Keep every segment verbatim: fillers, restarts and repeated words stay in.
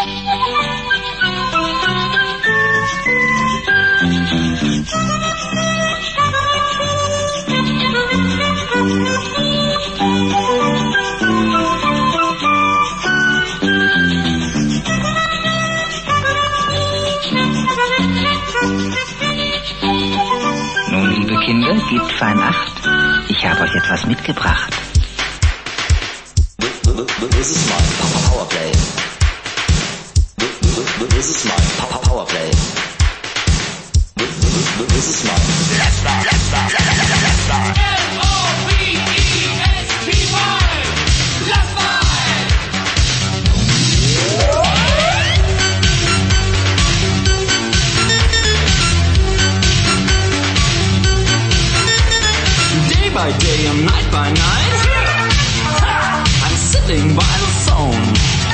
Nun, liebe Kinder, gebt fein Acht. Ich habe euch etwas mitgebracht. This is my power play. This is my power play. This is my let's start, let's start, let's start. L O V E S T Y. Let's start. Day by day and night by night, I'm sitting by the phone.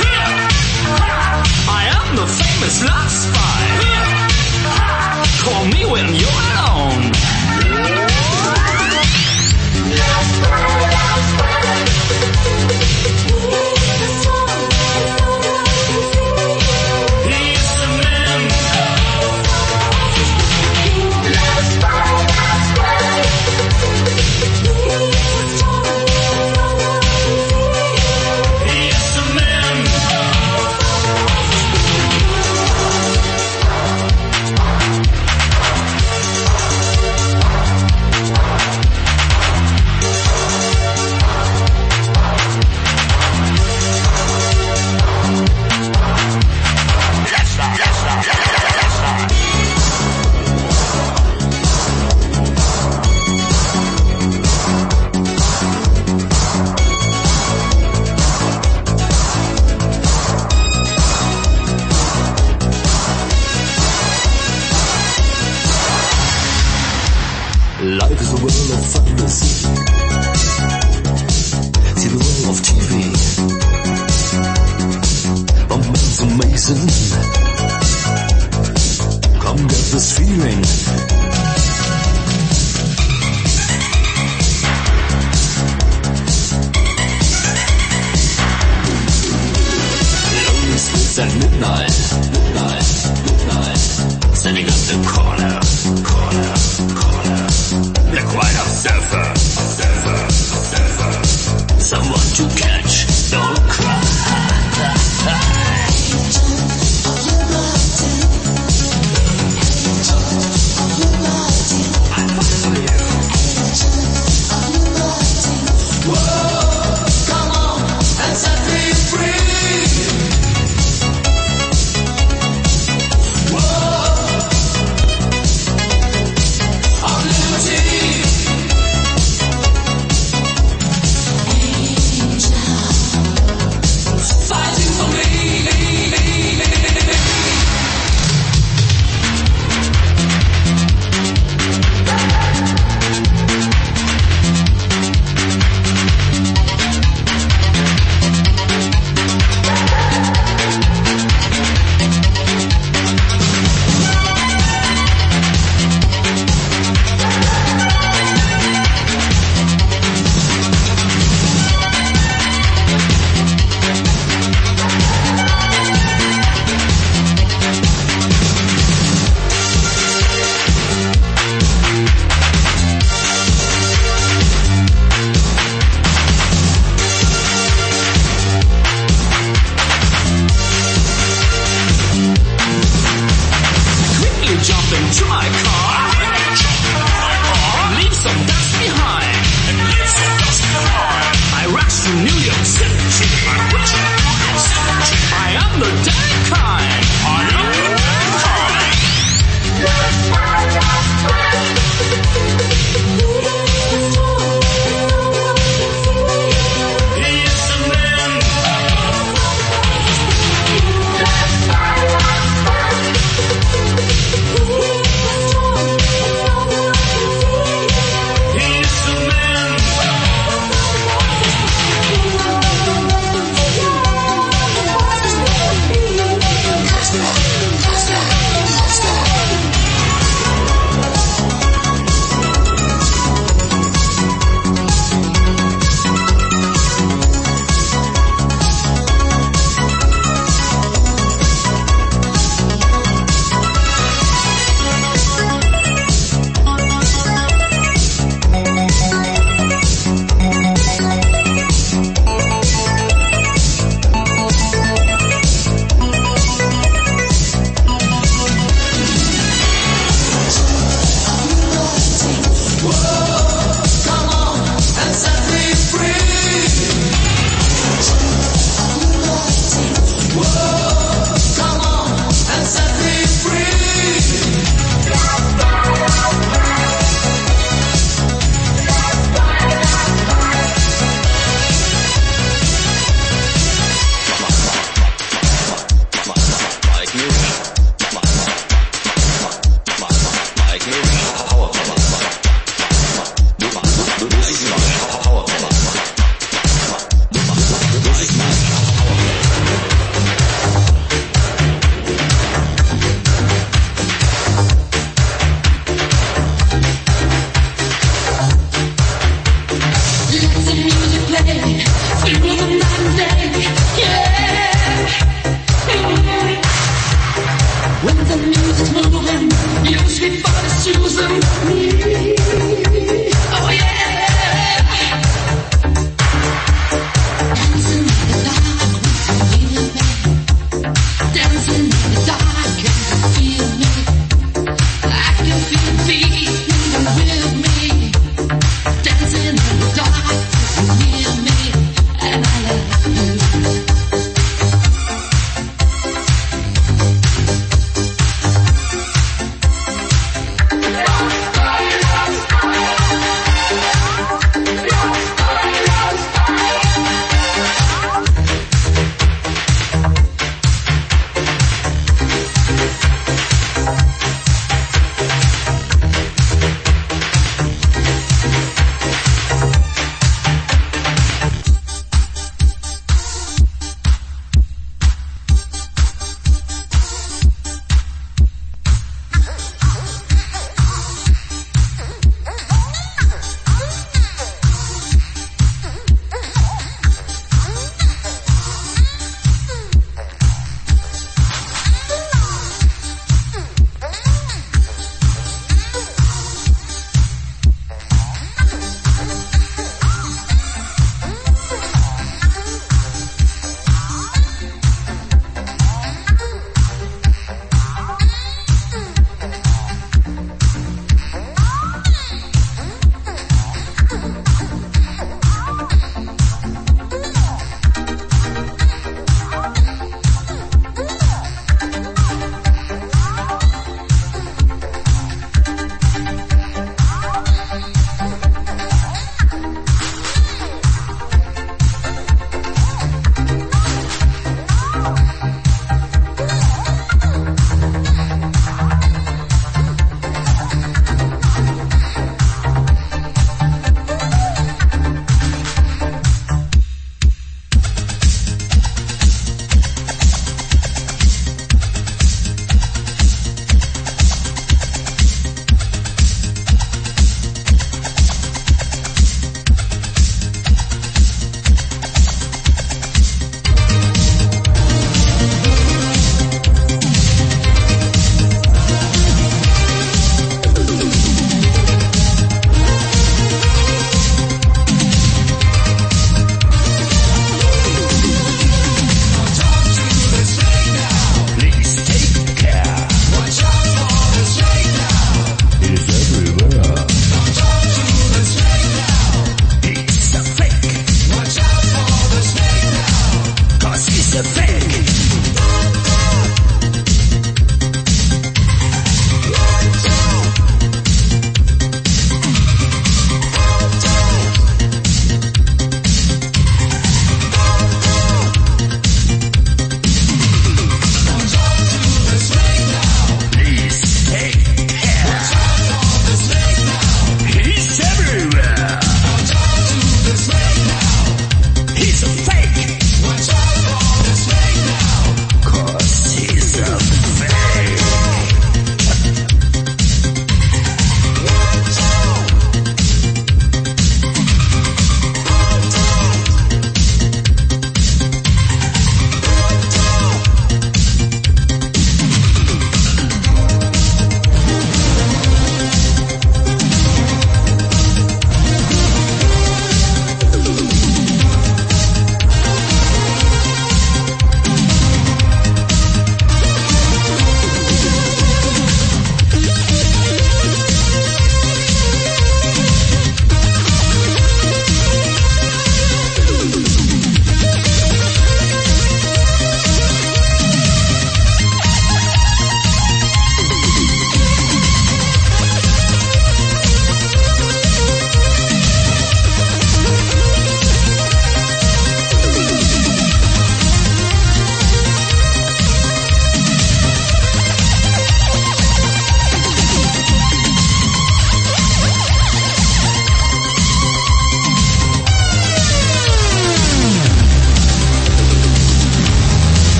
I am the famous love spy. Call me when you're alone. He's the man. He's the man. Let's start, let's start, let's start. Life is a world of fantasy. See the world of T V. Romance amazing. Come get this feeling. Lonely streets at midnight, midnight, midnight. Standing at the corner, corner, corner. The quiet observer, observer, observer. Someone to catch, don't cry. I'm for you. Whoa, come on and set me free. Whoa, of liberty. Fighting for me. Quickly jump into my car. Leave some dust behind. I rush to New York City. I am the dead kind. I am the dead kind. He is the man. Let's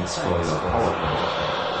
it's for your power plant.